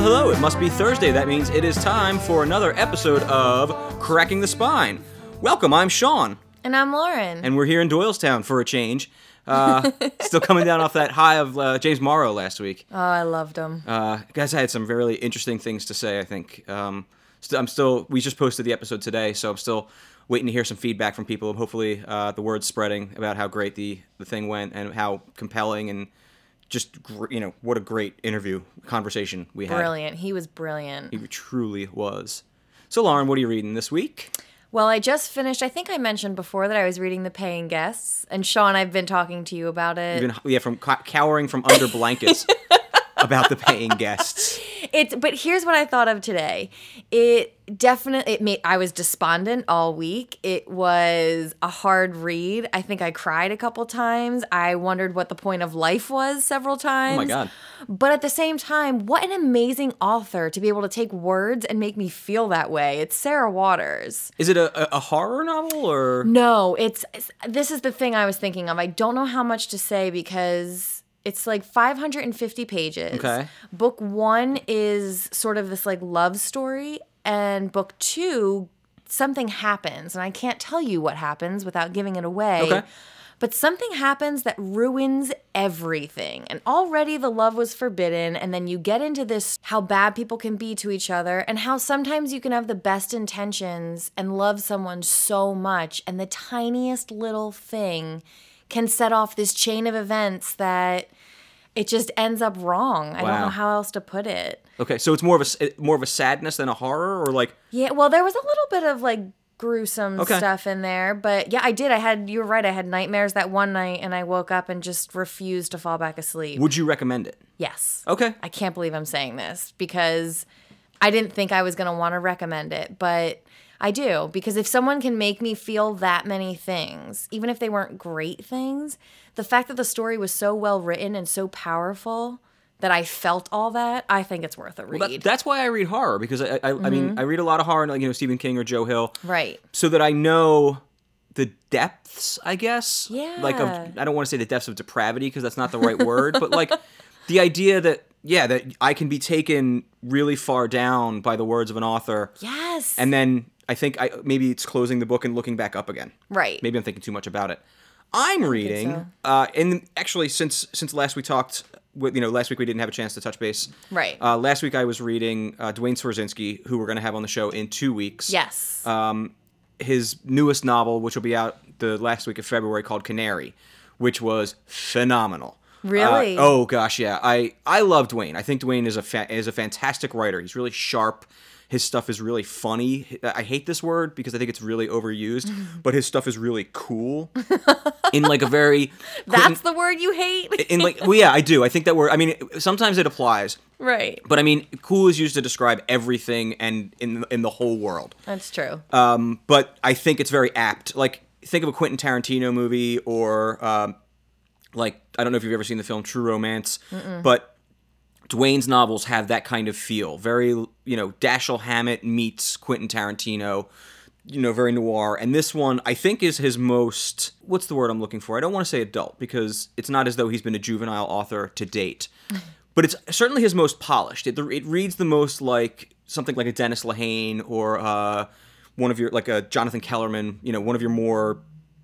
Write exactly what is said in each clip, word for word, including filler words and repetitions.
Well, hello, it must be Thursday. That means it is time for another episode of Cracking the Spine. Welcome, I'm Sean. And I'm Lauren. And we're here in Doylestown for a change. Uh, still coming down off that high of uh, James Morrow last week. Oh, I loved him. Uh, guys, I had some really interesting things to say, I think. Um, st- I'm still, we just posted the episode today, so I'm still waiting to hear some feedback from people. Hopefully uh, the word's spreading about how great the, the thing went and how compelling and just, gr- you know, what a great interview, conversation we had. Brilliant. He was brilliant. He truly was. So, Lauren, what are you reading this week? Well, I just finished, I think I mentioned before that I was reading The Paying Guests. And Sean, I've been talking to you about it. You've been, yeah, from co- cowering from under blankets about The Paying Guests. It's, but here's what I thought of today. It definitely, it made, I was despondent all week. It was a hard read. I think I cried a couple times. I wondered what the point of life was several times. Oh my God. But at the same time, what an amazing author to be able to take words and make me feel that way. It's Sarah Waters. Is it a, a horror novel or? No, it's, it's, this is the thing I was thinking of. I don't know how much to say because it's like five hundred fifty pages. Okay. Book one is sort of this like love story, and book two, something happens, and I can't tell you what happens without giving it away. Okay. But something happens that ruins everything. And already the love was forbidden. And then you get into this, how bad people can be to each other and how sometimes you can have the best intentions and love someone so much. And the tiniest little thing can set off this chain of events that it just ends up wrong. I Wow. don't know how else to put it. Okay, so it's more of a more of a sadness than a horror, or like? Yeah, well, there was a little bit of like gruesome Okay. stuff in there, but yeah, I did. I had, you were right, I had nightmares that one night and I woke up and just refused to fall back asleep. Would you recommend it? Yes. Okay. I can't believe I'm saying this because I didn't think I was going to want to recommend it, but I do, because if someone can make me feel that many things, even if they weren't great things, the fact that the story was so well written and so powerful that I felt all that, I think it's worth a read. Well, that, that's why I read horror, because I, I, mm-hmm. I mean, I read a lot of horror, like, you know, Stephen King or Joe Hill. Right. So that I know the depths, I guess. Yeah. Like, of, I don't want to say the depths of depravity, because that's not the right word, but like the idea that, yeah, that I can be taken really far down by the words of an author. Yes. And then I think I maybe it's closing the book and looking back up again. Right. Maybe I'm thinking too much about it. I'm reading, so. uh, and actually since since last we talked, with, you know, last week we didn't have a chance to touch base. Right. Uh, last week I was reading uh, Duane Swierczynski, who we're going to have on the show in two weeks. Yes. Um, his newest novel, which will be out the last week of February, called Canary, which was phenomenal. Really? Uh, oh gosh, yeah. I, I love Duane. I think Duane is a fa- is a fantastic writer. He's really sharp. His stuff is really funny. I hate this word because I think it's really overused, but his stuff is really cool in like a very... That's the word you hate? in like, well, yeah, I do. I think that word, I mean, sometimes it applies. Right. But I mean, cool is used to describe everything and in in the whole world. That's true. Um, but I think it's very apt. Like, think of a Quentin Tarantino movie or um, like, I don't know if you've ever seen the film True Romance, Mm-mm. but Duane's novels have that kind of feel. Very, you know, Dashiell Hammett meets Quentin Tarantino, you know, very noir. And this one, I think, is his most, what's the word I'm looking for? I don't want to say adult, because it's not as though he's been a juvenile author to date. But it's certainly his most polished. It, it reads the most like something like a Dennis Lehane or uh, one of your, like a Jonathan Kellerman, you know, one of your more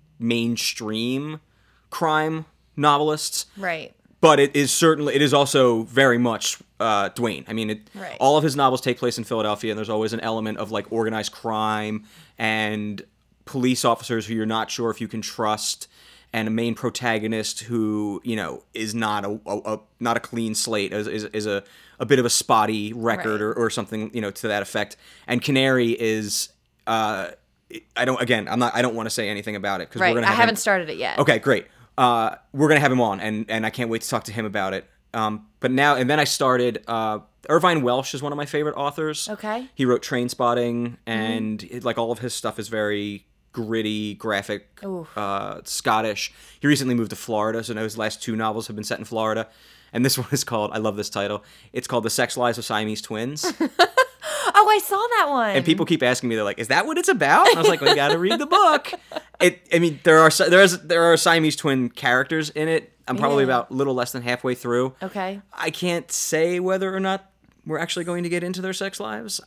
mainstream crime novelists. Right. But it is certainly, it is also very much uh, Duane. I mean, it, right. all of his novels take place in Philadelphia, and there's always an element of like organized crime and police officers who you're not sure if you can trust, and a main protagonist who, you know, is not a, a, a not a clean slate, is is, is a, a bit of a spotty record, right. or, or something, you know, to that effect. And Canary is, uh, I don't, again, I'm not, I don't want to say anything about it because right. we're gonna. I have haven't him, started it yet. Okay, great. Uh, we're gonna have him on, and, and I can't wait to talk to him about it. Um, but now, and then I started. Uh, Irvine Welsh is one of my favorite authors. Okay. He wrote Trainspotting, and mm-hmm. it, like all of his stuff is very gritty, graphic, uh, Scottish. He recently moved to Florida, so now his last two novels have been set in Florida. And this one is called, I love this title, it's called The Sex Lives of Siamese Twins. Oh, I saw that one. And people keep asking me, they're like, is that what it's about? And I was like, well, you gotta read the book. It, I mean, there are there is there are Siamese twin characters in it. I'm probably yeah. about a little less than halfway through. Okay. I can't say whether or not we're actually going to get into their sex lives.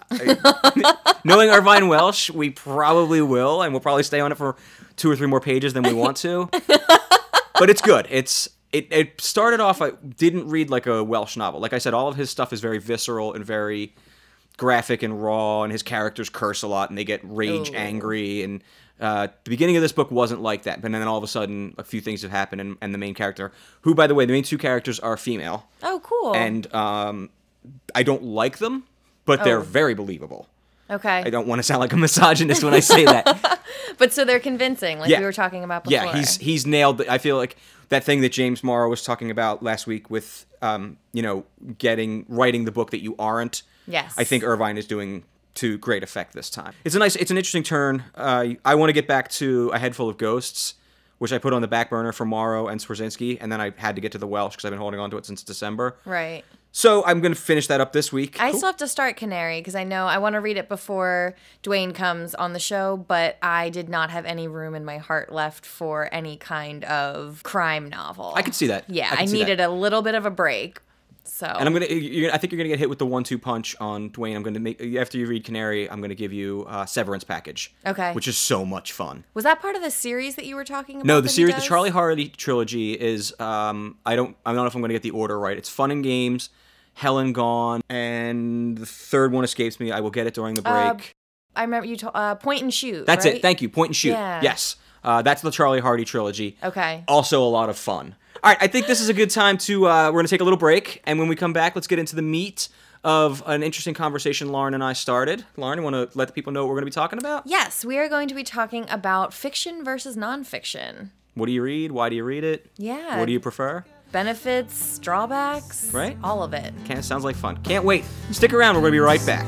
I, knowing Irvine Welsh, we probably will, and we'll probably stay on it for two or three more pages than we want to. But it's good. It's it, it started off, I didn't read like a Welsh novel. Like I said, all of his stuff is very visceral and very graphic and raw, and his characters curse a lot, and they get rage Ooh. angry, and uh, the beginning of this book wasn't like that, but then all of a sudden a few things have happened, and, and the main character, who, by the way, the main two characters are female. Oh, cool. And um, I don't like them, but they're Oh. very believable. Okay. I don't want to sound like a misogynist when I say that. But so they're convincing, like Yeah. we were talking about before. Yeah, he's he's nailed it. I feel like that thing that James Morrow was talking about last week with, um, you know, getting writing the book that you aren't. Yes. I think Irvine is doing to great effect this time. It's a nice, it's an interesting turn. Uh, I want to get back to A Head Full of Ghosts, which I put on the back burner for Morrow and Swarzynski, and then I had to get to the Welsh because I've been holding on to it since December. Right. So I'm going to finish that up this week. I Cool. still have to start Canary because I know I want to read it before Dwayne comes on the show, but I did not have any room in my heart left for any kind of crime novel. I could see that. Yeah, I I, could see needed a little bit of a break. So And I'm gonna. You're, I think you're gonna get hit with the one-two punch on Dwayne. I'm gonna make after you read Canary. I'm gonna give you uh, Severance package. Okay. Which is so much fun. Was that part of the series that you were talking about? No, the that he series, the does? Charlie Hardy trilogy is. Um, I don't. I don't know if I'm gonna get the order right. It's Fun and Games, Helen Gone, and the third one escapes me. I will get it during the break. Uh, I remember you told uh, Point and Shoot. That's right? it. Thank you. Point and Shoot. Yeah. Yes. Uh, that's the Charlie Hardy trilogy. Okay. Also a lot of fun. All right, I think this is a good time to, uh, we're going to take a little break, and when we come back, let's get into the meat of an interesting conversation Lauren and I started. Lauren, you want to let the people know what we're going to be talking about? Yes, we are going to be talking about fiction versus nonfiction. What do you read? Why do you read it? Yeah. What do you prefer? Benefits, drawbacks, Right. all of it. Can't, sounds like fun. Can't wait. Stick around, we're going to be right back.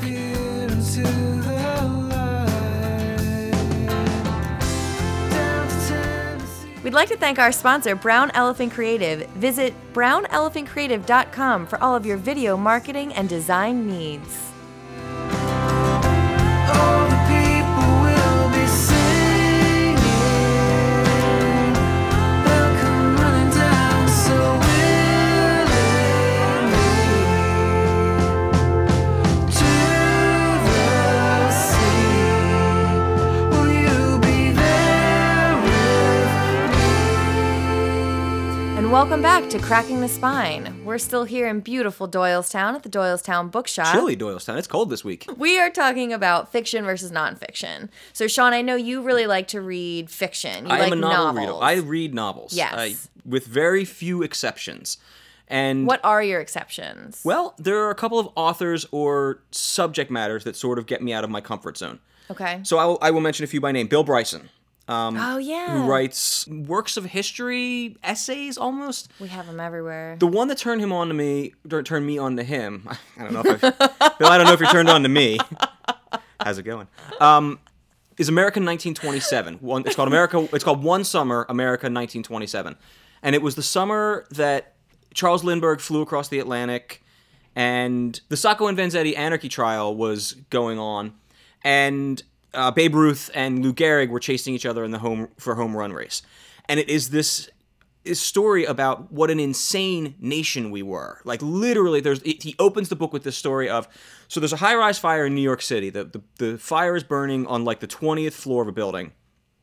We'd like to thank our sponsor, Brown Elephant Creative. Visit brown elephant creative dot com for all of your video marketing and design needs. All the people will be singing. They'll come running down so willingly to the sea. Will you be there with me? And welcome back to Cracking the Spine. We're still here in beautiful Doylestown at the Doylestown Bookshop. Chilly Doylestown. It's cold this week. We are talking about fiction versus nonfiction. So, Sean, I know you really like to read fiction. You I like am a novel novels. reader. I read novels. Yes. I, with very few exceptions. And What are your exceptions? well, there are a couple of authors or subject matters that sort of get me out of my comfort zone. Okay. So I will, I will mention a few by name. Bill Bryson, um, oh, yeah. who writes works of history, essays almost. We have them everywhere. The one that turned him on to me, or turned me on to him. I don't know if I've, Bill, I don't know if you're turned on to me. How's it going? Um, is American nineteen twenty-seven. One, it's called America. It's called One Summer, America nineteen twenty-seven, and it was the summer that Charles Lindbergh flew across the Atlantic, and the Sacco and Vanzetti anarchy trial was going on, and uh, Babe Ruth and Lou Gehrig were chasing each other in the home for home run race, and it is this. Is story about what an insane nation we were. Like literally, there's it, he opens the book with this story of so there's a high-rise fire in New York City. The, the the fire is burning on like the twentieth floor of a building,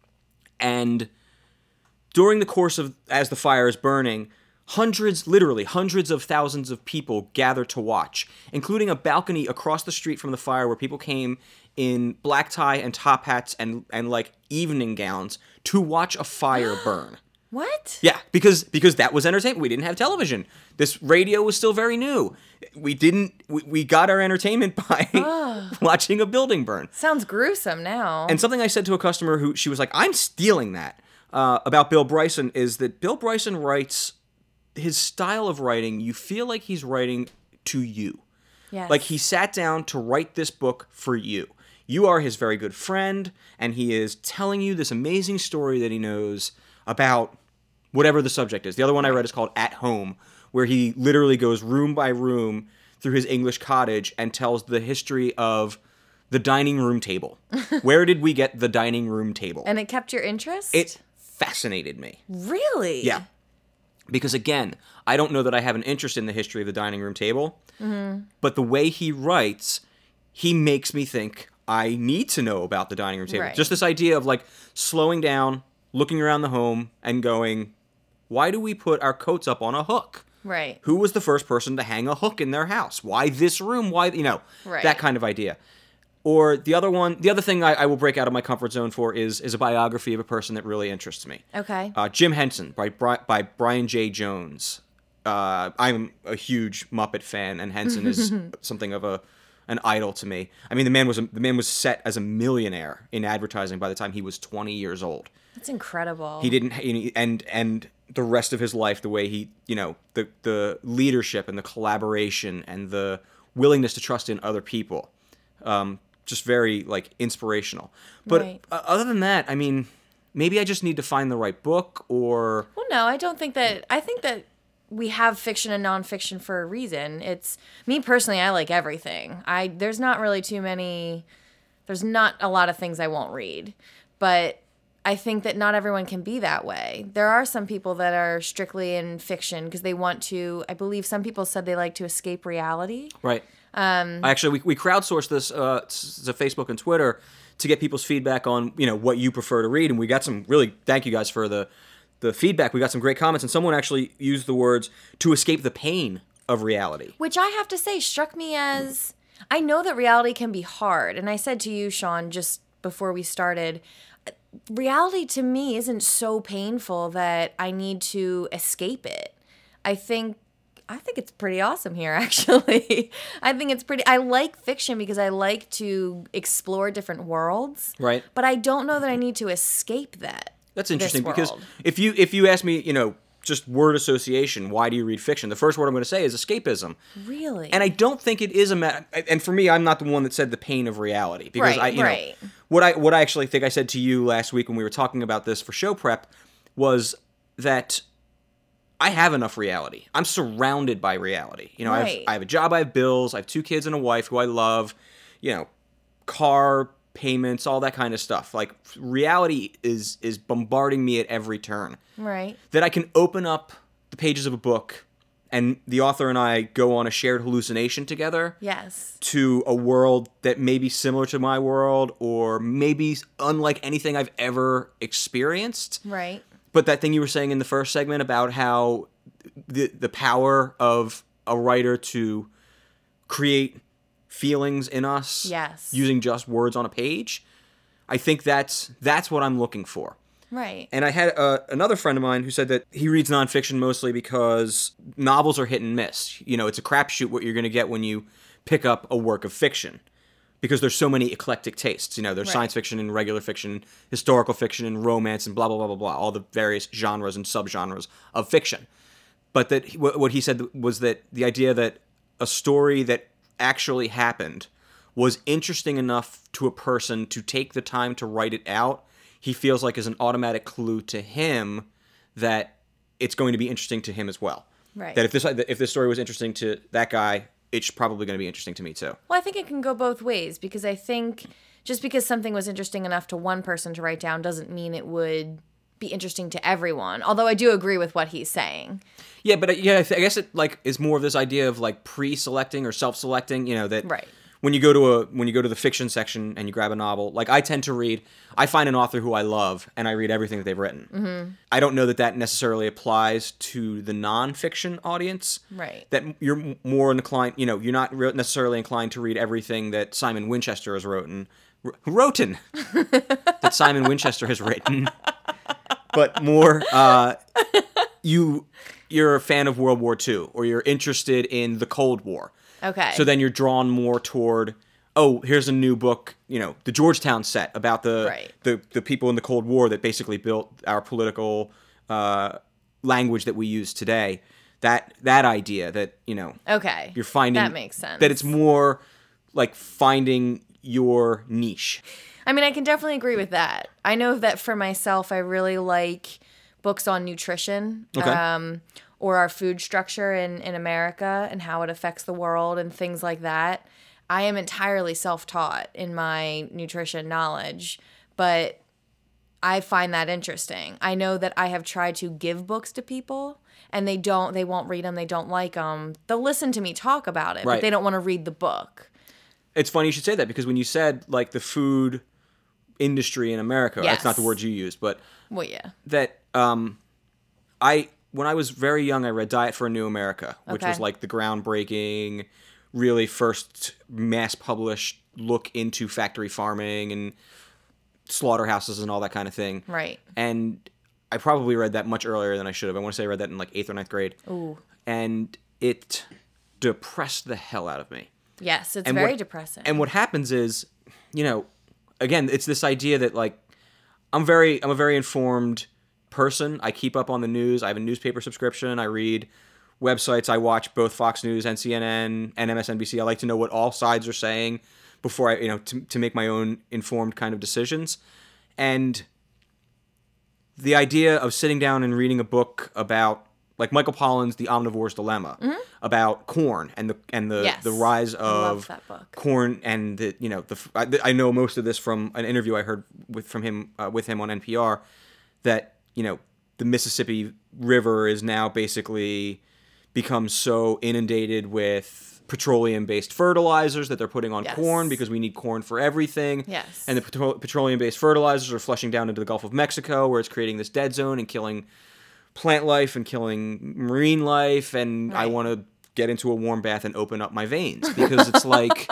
and during the course of as the fire is burning, hundreds, literally hundreds of thousands of people gather to watch, including a balcony across the street from the fire where people came in black tie and top hats and and like evening gowns to watch a fire burn. What? Yeah, because because that was entertainment. We didn't have television. This radio was still very new. We didn't. We, we got our entertainment by watching a building burn. Sounds gruesome now. And something I said to a customer who she was like, "I'm stealing that." Uh, about Bill Bryson is that Bill Bryson writes his style of writing. You feel like he's writing to you. yes. Like he sat down to write this book for you. You are his very good friend, and he is telling you this amazing story that he knows about whatever the subject is. The other one I read is called At Home, where he literally goes room by room through his English cottage and tells the history of the dining room table. Where did we get the dining room table? And it kept your interest? It fascinated me. Really? Yeah. Because again, I don't know that I have an interest in the history of the dining room table, mm-hmm. but the way he writes, he makes me think I need to know about the dining room table. Right. Just this idea of like slowing down, looking around the home, and going, why do we put our coats up on a hook? Right. Who was the first person to hang a hook in their house? Why this room? Why, you know, Right. that kind of idea. Or the other one, the other thing I, I will break out of my comfort zone for is is a biography of a person that really interests me. Okay. Uh, Jim Henson by Bri- by Brian J. Jones. Uh, I'm a huge Muppet fan, and Henson is something of a an idol to me. I mean, the man was a, the man was set as a millionaire in advertising by the time he was twenty years old. That's incredible. He didn't, you know, and and the rest of his life, the way he, you know, the the leadership and the collaboration and the willingness to trust in other people. Um, just very like inspirational. But Right. uh, other than that, I mean, maybe I just need to find the right book or Well, no, I don't think that. I think that we have fiction and nonfiction for a reason. It's me personally. I like everything. I there's not really too many. There's not a lot of things I won't read, but I think that not everyone can be that way. There are some people that are strictly in fiction because they want to. I believe some people said they like to escape reality. right. Um, Actually, we we crowdsourced this uh, to Facebook and Twitter to get people's feedback on, you know, what you prefer to read, and we got some really thank you guys for the the feedback. We got some great comments, and someone actually used the words "to escape the pain of reality." Which I have to say struck me as, I know that reality can be hard. And I said to you, Sean, just before we started, reality to me isn't so painful that I need to escape it. I think I think it's pretty awesome here, actually. I think it's pretty, I like fiction because I like to explore different worlds. Right. But I don't know that I need to escape that. That's interesting this because world. if you if you ask me, you know, just word association, why do you read fiction? The first word I'm going to say is escapism. Really? And I don't think it is a matter. And for me, I'm not the one that said the pain of reality because Right, I, you right. know, what I what I actually think I said to you last week when we were talking about this for show prep was that I have enough reality. I'm surrounded by reality. You know, I, Right. have, I have a job, I have bills, I have two kids and a wife who I love. You know, car payments, all that kind of stuff. Like reality is is bombarding me at every turn. Right. That I can open up the pages of a book and the author and I go on a shared hallucination together Yes. to a world that may be similar to my world or maybe unlike anything I've ever experienced. Right. But that thing you were saying in the first segment about how the the power of a writer to create feelings in us Yes. using just words on a page, I think that's that's what I'm looking for. Right. And I had uh, another friend of mine who said that he reads nonfiction mostly because novels are hit and miss. You know, it's a crapshoot what you're going to get when you pick up a work of fiction because there's so many eclectic tastes. You know, there's Right. science fiction and regular fiction, historical fiction and romance and blah, blah, blah, blah, blah, all the various genres and subgenres of fiction. But that he- what what he said was that the idea that a story that actually happened was interesting enough to a person to take the time to write it out, he feels like is an automatic clue to him that it's going to be interesting to him as well. Right. That if this if this story was interesting to that guy, it's probably going to be interesting to me too. Well, I think it can go both ways because I think just because something was interesting enough to one person to write down doesn't mean it would be interesting to everyone. Although I do agree with what he's saying. Yeah, but uh, yeah, I, th- I guess it like is more of this idea of like pre-selecting or self-selecting. You know that Right. when you go to a when you go to the fiction section and you grab a novel, like I tend to read, I find an author who I love and I read everything that they've written. Mm-hmm. I don't know that that necessarily applies to the nonfiction audience. Right. That you're m- more inclined, you know, you're not re- necessarily inclined to read everything that Simon Winchester has written, r- wrote that Simon Winchester has written, but more uh, you you're a fan of World War Two or you're interested in the Cold War. Okay. So then you're drawn more toward, oh, here's a new book, you know, the Georgetown set about the Right. the, the people in the Cold War that basically built our political uh, language that we use today. That that idea that, you know, Okay. you're finding That makes sense. that it's more like finding your niche. I mean, I can definitely agree with that. I know that for myself, I really like books on nutrition. Okay. Um, or our food structure in, in America and how it affects the world and things like that. I am entirely self-taught in my nutrition knowledge, but I find that interesting. I know that I have tried to give books to people and they don't, they won't read them, they don't like them. They'll listen to me talk about it, Right. but they don't want to read the book. It's funny you should say that because when you said like the food industry in America, Yes. that's not the word you used, but Well, yeah. that um, I when I was very young, I read Diet for a New America, which Okay. was like the groundbreaking, really first mass published look into factory farming and slaughterhouses and all that kind of thing. Right. And I probably read that much earlier than I should have. I want to say I read that in like eighth or ninth grade. Ooh. And it depressed the hell out of me. Yes, it's And very what- depressing. And what happens is, you know, again, it's this idea that like I'm very I'm a very informed person. I keep up on the news. I have a newspaper subscription. I read websites. I watch both Fox News and C N N and M S N B C. I like to know what all sides are saying before I, you know, to to make my own informed kind of decisions. And the idea of sitting down and reading a book about like Michael Pollan's The Omnivore's Dilemma, about corn and the and the, Yes. the rise I love of that book. corn and the you know the I, I know most of this from an interview I heard with from him uh, with him on N P R, that you know the Mississippi River is now basically become so inundated with petroleum-based fertilizers that they're putting on Yes. corn because we need corn for everything. Yes. And the petro- petroleum-based fertilizers are flushing down into the Gulf of Mexico, where it's creating this dead zone and killing plant life and killing marine life. And I Right. want to get into a warm bath and open up my veins because it's like,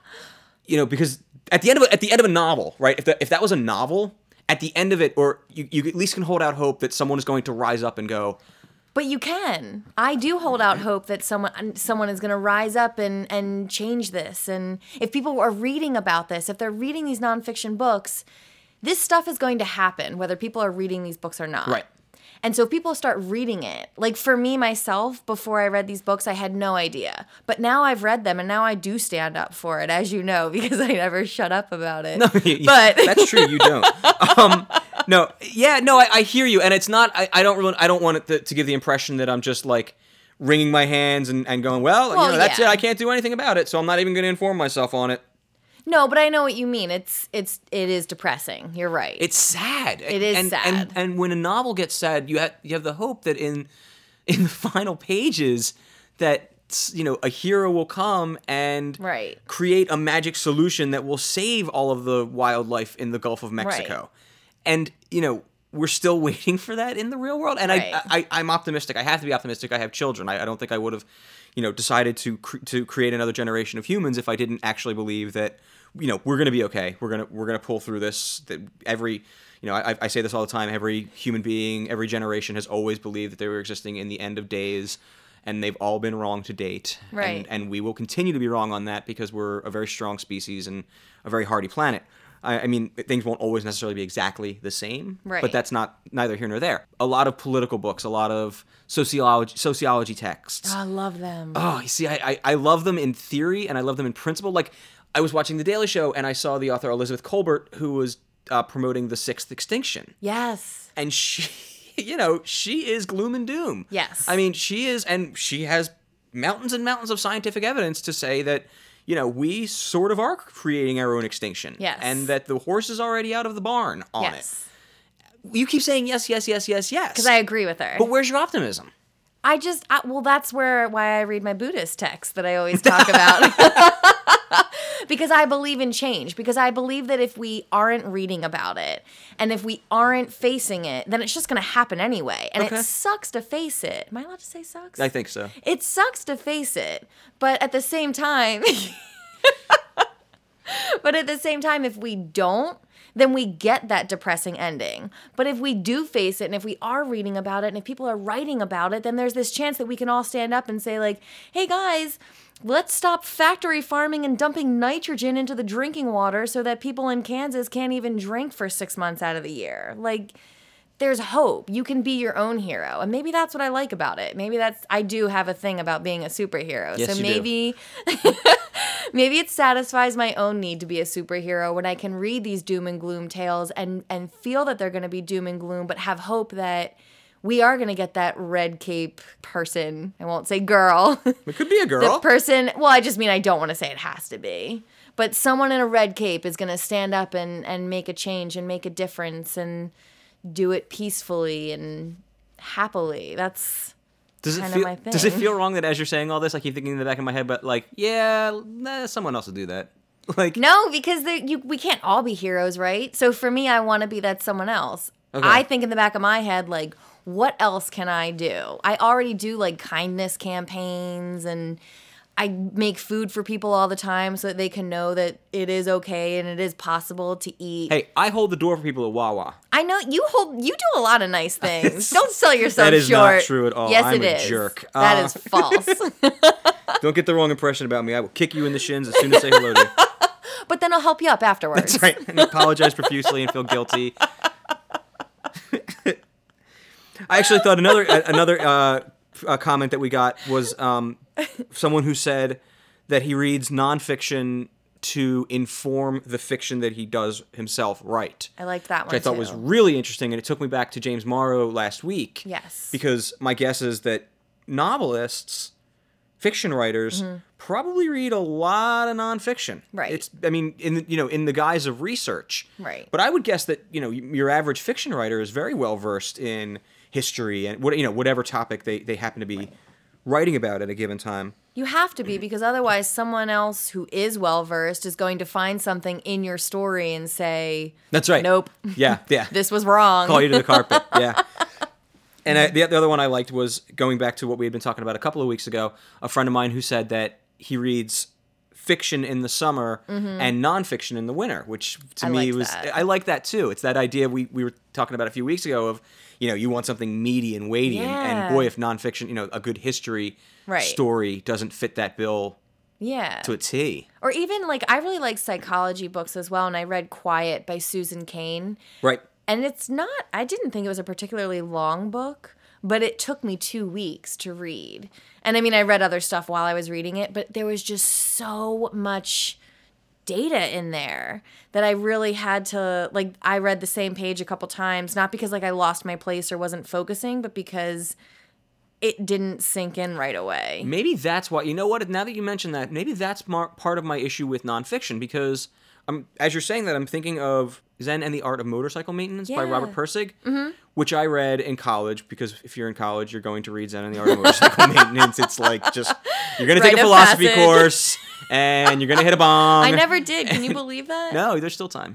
you know, because at the end of a, at the end of a novel, right? If that if that was a novel, at the end of it, or you, you at least can hold out hope that someone is going to rise up and go, But you can. I do hold out hope that someone someone is going to rise up and, and change this. And if people are reading about this, if they're reading these nonfiction books, this stuff is going to happen, whether people are reading these books or not. Right. And so if people start reading it, like for me, myself, before I read these books, I had no idea. But now I've read them and now I do stand up for it, as you know, because I never shut up about it. No, you- But that's true. You don't. Um, no, yeah, no, I, I hear you, and it's not. I, I don't really. I don't want it to, to give the impression that I'm just like wringing my hands and, and going, well, Well, you know, that's yeah. it. I can't do anything about it, so I'm not even going to inform myself on it. no, but I know what you mean. It's it's it is depressing. You're right. It's sad. It is and, sad. And, and when a novel gets sad, you have you have the hope that in in the final pages that you know a hero will come and Right. create a magic solution that will save all of the wildlife in the Gulf of Mexico. And you know we're still waiting for that in the real world. And Right. I, I I'm optimistic. I have to be optimistic. I have children. I, I don't think I would have you know decided to cr- to create another generation of humans if I didn't actually believe that you know we're gonna be okay. We're gonna we're gonna pull through this. That every you know I, I say this all the time. Every human being, every generation has always believed that they were existing in the end of days. And they've all been wrong to date. Right. And, and we will continue to be wrong on that because we're a very strong species and a very hardy planet. I, I mean, things won't always necessarily be exactly the same. Right. But that's not neither here nor there. A lot of political books, a lot of sociology sociology texts. Oh, I love them. Oh, you see, I, I, I love them in theory and I love them in principle. Like, I was watching The Daily Show and I saw the author Elizabeth Colbert, who was uh, promoting the sixth extinction. Yes. And she... You know, she is gloom and doom. Yes. I mean, she is, and she has mountains and mountains of scientific evidence to say that, you know, we sort of are creating our own extinction. Yes. And that the horse is already out of the barn on Yes. it. You keep saying yes, yes, yes, yes, yes. Because I agree with her. But where's your optimism? I just, I, well, that's where why I read my Buddhist text that I always talk about. Because I believe in change. Because I believe that if we aren't reading about it and if we aren't facing it, then it's just going to happen anyway. And Okay. it sucks to face it. Am I allowed to say sucks? I think so. It sucks to face it. But at the same time, but at the same time, if we don't, then we get that depressing ending. But if we do face it and if we are reading about it and if people are writing about it, then there's this chance that we can all stand up and say like, hey guys, let's stop factory farming and dumping nitrogen into the drinking water so that people in Kansas can't even drink for six months out of the year. Like, there's hope. You can be your own hero. And maybe that's what I like about it. Maybe that's, I do have a thing about being a superhero. Yes, so you do. maybe, maybe it satisfies my own need to be a superhero when I can read these doom and gloom tales and, and feel that they're going to be doom and gloom, but have hope that we are going to get that red cape person. I won't say girl. It could be a The girl. person, well, I just mean I don't want to say it has to be. But someone in a red cape is going to stand up and, and make a change and make a difference and do it peacefully and happily. That's Does it kind feel of my thing. Does it feel wrong that as you're saying all this, I keep thinking in the back of my head, but like, yeah, nah, someone else will do that. Like, No, because there- you, we can't all be heroes, right? So for me, I want to be that someone else. Okay. I think in the back of my head, like, what else can I do? I already do, like, kindness campaigns, and I make food for people all the time so that they can know that it is okay and it is possible to eat. hey, I hold the door for people at Wawa. I know you hold. You do a lot of nice things. Don't sell yourself That is short. not true at all. Yes, I'm it a is. jerk. That Uh, is false. Don't get the wrong impression about me. I will kick you in the shins as soon as I say hello to you. But then I'll help you up afterwards. That's right. And apologize profusely and feel guilty. I actually thought another another uh, uh, comment that we got was um, someone who said that he reads nonfiction to inform the fiction that he does himself write. I liked that one Which I thought too. was really interesting, and it took me back to James Morrow last week. Yes. Because my guess is that novelists, fiction writers, probably read a lot of nonfiction. Right. It's, I mean, in the, you know, in the guise of research. Right. But I would guess that you know your average fiction writer is very well versed in history and what you know whatever topic they, they happen to be writing about at a given time. You have to be, because otherwise someone else who is well versed is going to find something in your story and say, That's right. Nope. Yeah. Yeah. this was wrong. Call you to the carpet. Yeah. And I, the, the other one I liked was going back to what we had been talking about a couple of weeks ago. A friend of mine who said that he reads fiction in the summer and nonfiction in the winter, which to I me liked was that. I like that too. It's that idea we, we were talking about a few weeks ago of you know you want something meaty and weighty, and, and Yeah. boy, if nonfiction, you know, a good history Right. story doesn't fit that bill Yeah. to a T. Or even, like, I really like psychology books as well, and I read Quiet by Susan Cain. Right. And it's not, I didn't think it was a particularly long book, but it took me two weeks to read. And I mean, I read other stuff while I was reading it, but there was just so much data in there that I really had to, like, I read the same page a couple times, not because, like, I lost my place or wasn't focusing, but because it didn't sink in right away. Maybe that's why. You know what? Now that you mention that, maybe that's mar- part of my issue with nonfiction because, um, as you're saying that, I'm thinking of Zen and the Art of Motorcycle Maintenance by Yeah. Robert Pirsig, which I read in college because if you're in college, you're going to read Zen and the Art of Motorcycle Maintenance. It's like just you're going to take Rite a of philosophy passage. course and you're going to hit a bong. I never did. Can you believe that? No, there's still time.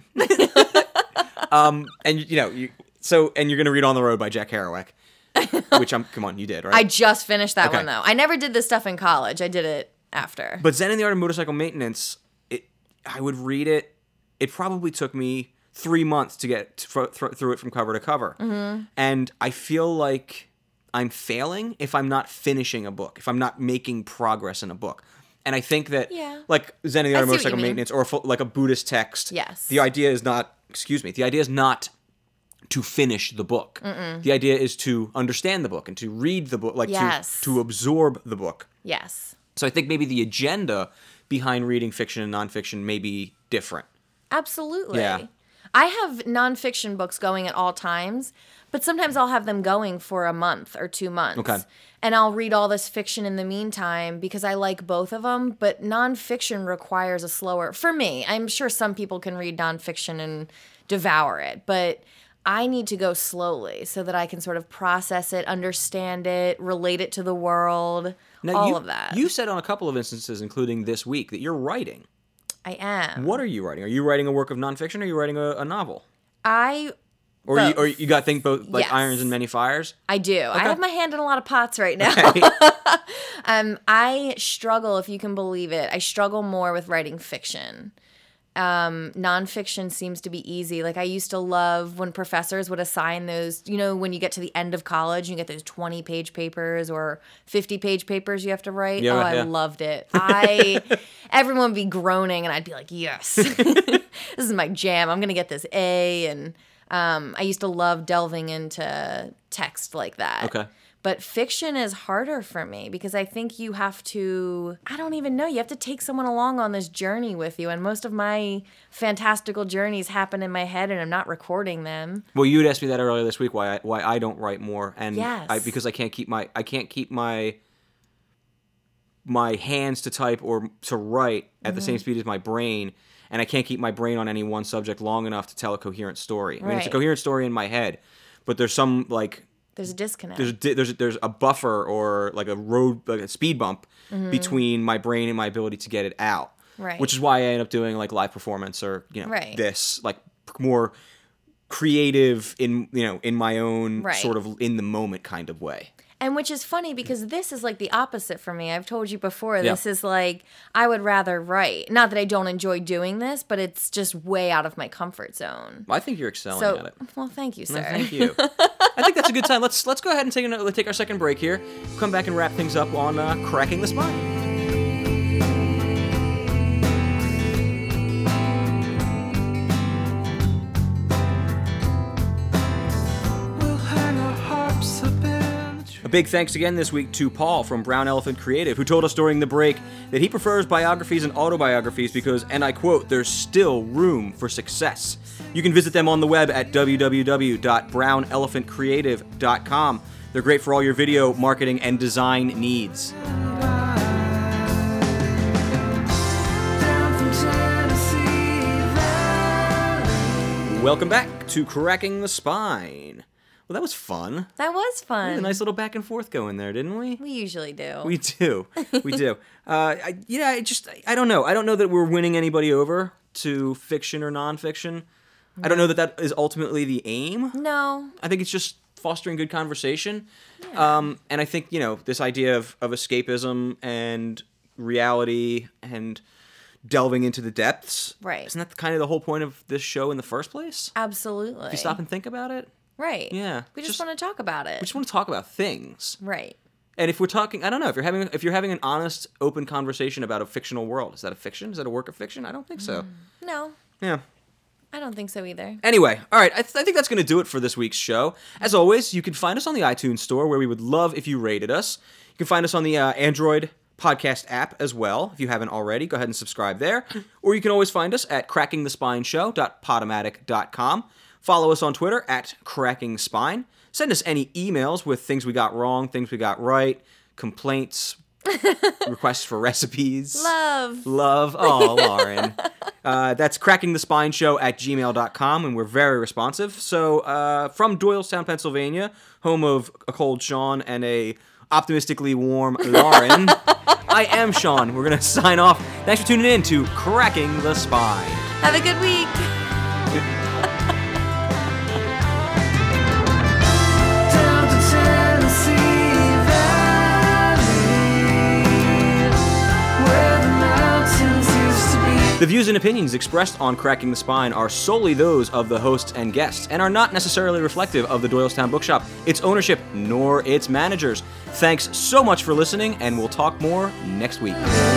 um, and you know, you so and you're going to read On the Road by Jack Kerouac, which I'm. Come on, you did right. I just finished that Okay. one, though. I never did this stuff in college. I did it after. But Zen and the Art of Motorcycle Maintenance, it, I would read it. It probably took me three months to get th- th- through it from cover to cover. Mm-hmm. And I feel like I'm failing if I'm not finishing a book, if I'm not making progress in a book. And I think that, Yeah. like Zen and the I Art of see what you Motorcycle mean. Maintenance, or fo- like a Buddhist text, Yes. the idea is not, excuse me, the idea is not to finish the book. Mm-mm. The idea is to understand the book and to read the book, like Yes. to, to absorb the book. Yes. So I think maybe the agenda behind reading fiction and nonfiction may be different. Absolutely. Yeah. I have nonfiction books going at all times, but sometimes I'll have them going for a month or two months. Okay. And I'll read all this fiction in the meantime because I like both of them, but nonfiction requires a slower, for me, I'm sure some people can read nonfiction and devour it, but I need to go slowly so that I can sort of process it, understand it, relate it to the world, all you, of that. You said on a couple of instances, including this week, that you're writing. I am. What are you writing? Are you writing a work of nonfiction or are you writing a, a novel? I Or you, Both. or you got to think both like Yes. irons and many fires? I do. I have my hand in a lot of pots right now. Okay. um, I struggle, if you can believe it. I struggle more with writing fiction. Um, nonfiction seems to be easy. Like I used to love when professors would assign those, you know, when you get to the end of college, you get those twenty page papers or fifty page papers you have to write. Yeah, oh, yeah. I loved it. I, everyone would be groaning and I'd be like, yes, this is my jam. I'm going to get this A. And, um, I used to love delving into text like that. Okay. But fiction is harder for me because I think you have to, I don't even know, you have to take someone along on this journey with you. And most of my fantastical journeys happen in my head and I'm not recording them. Well, you had asked me that earlier this week why I, why I don't write more, and Yes. I, because I can't keep my I can't keep my my hands to type or to write at Mm-hmm. the same speed as my brain, and I can't keep my brain on any one subject long enough to tell a coherent story. I mean, it's a Right. coherent story in my head, but there's some like There's a disconnect. there's a, di- there's a, there's a buffer or like a road like a speed bump between my brain and my ability to get it out. Mm-hmm. Right. Which is why I end up doing like live performance or you know Right. this like more creative in you know in my own Right. sort of in the moment kind of way. And which is funny because this is like the opposite for me. I've told you before, Yeah. this is like, I would rather write. Not that I don't enjoy doing this, but it's just way out of my comfort zone. I think you're excelling So, at it. well, thank you, sir. No, thank you. I think that's a good time. Let's let's go ahead and take a, take our second break here. Come back and wrap things up on uh, Cracking the Spine. We'll hang our harps up in the tree. A big thanks again this week to Paul from Brown Elephant Creative, who told us during the break that he prefers biographies and autobiographies because, and I quote, there's still room for success. You can visit them on the web at w w w dot brown elephant creative dot com. They're great for all your video, marketing, and design needs. Down from Tennessee Valley. Welcome back to Cracking the Spine. Well, that was fun. That was We had fun. a nice little back and forth going there, didn't we? We usually do. We do. We do. Uh, I, yeah, I just, I don't know. I don't know that we're winning anybody over to fiction or nonfiction. I don't know that that is ultimately the aim. no. I think it's just fostering good conversation. Um, and I think, you know, this idea of, of escapism and reality and delving into the depths. Right. Isn't that kind of the whole point of this show in the first place? Absolutely. If you stop and think about it. Right. Yeah, We just, just- want to talk about it. We just want to talk about things. right. And if we're talking, I don't know, if you're having if you're having an honest, open conversation about a fictional world, is that a fiction? Is that a work of fiction? I don't think so. No, Yeah. I don't think so either. Anyway, all right, I, th- I think that's going to do it for this week's show. As always, you can find us on the iTunes Store, where we would love if you rated us. You can find us on the uh, Android podcast app as well. If you haven't already, go ahead and subscribe there. Or you can always find us at cracking the spine show dot podomatic dot com. Follow us on Twitter at Cracking Spine. Send us any emails with things we got wrong, things we got right, complaints, requests for recipes. Love. Love. Oh, Lauren. uh, that's cracking the spine show at gmail dot com, and we're very responsive. So, uh, from Doylestown, Pennsylvania, home of a cold Sean and a optimistically warm Lauren, I am Sean. We're going to sign off. Thanks for tuning in to Cracking the Spine. Have a good week. Down to Tennessee Valley, where the mountains used to be. The views and opinions expressed on Cracking the Spine are solely those of the hosts and guests and are not necessarily reflective of the Doylestown Bookshop, its ownership, nor its managers. Thanks so much for listening, and we'll talk more next week.